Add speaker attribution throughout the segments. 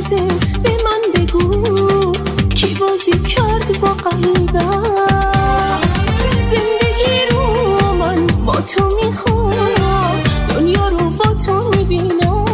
Speaker 1: رازت به من بگو کی بازی کرد با قلبم. زندگی رو من با تو میخوام، دنیا رو با تو میبینم.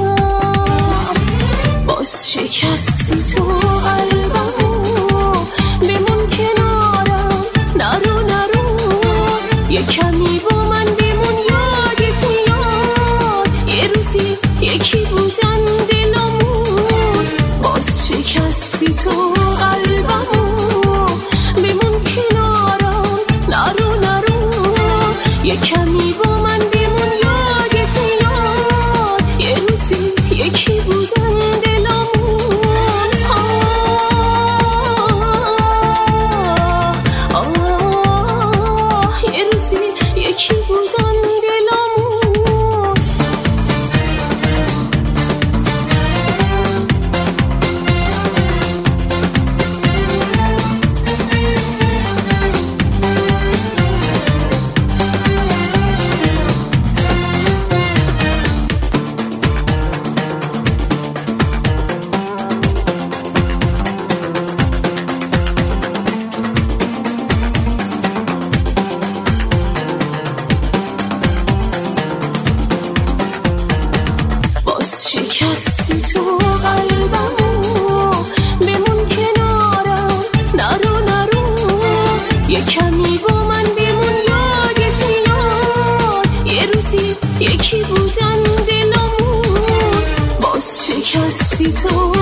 Speaker 1: باز شکستی تو قلبمو، بمون کنارم، نرو یه کمی با من بمون. یادت میاد یه روزی یکی بودن دلمون. باز شکستی تو قلبمو، بمون کنارم، نرو یه کمی با من بمون. یادت میاد یه روزی یکی بودن دلمون. یه روزی یکی بودن دلمون. باز شکستی تو قلبمو، بمون کنارم، نرو یه کمی با من بمون. یادت میاد یه روزی یکی بودن دلمون. باز شکستی تو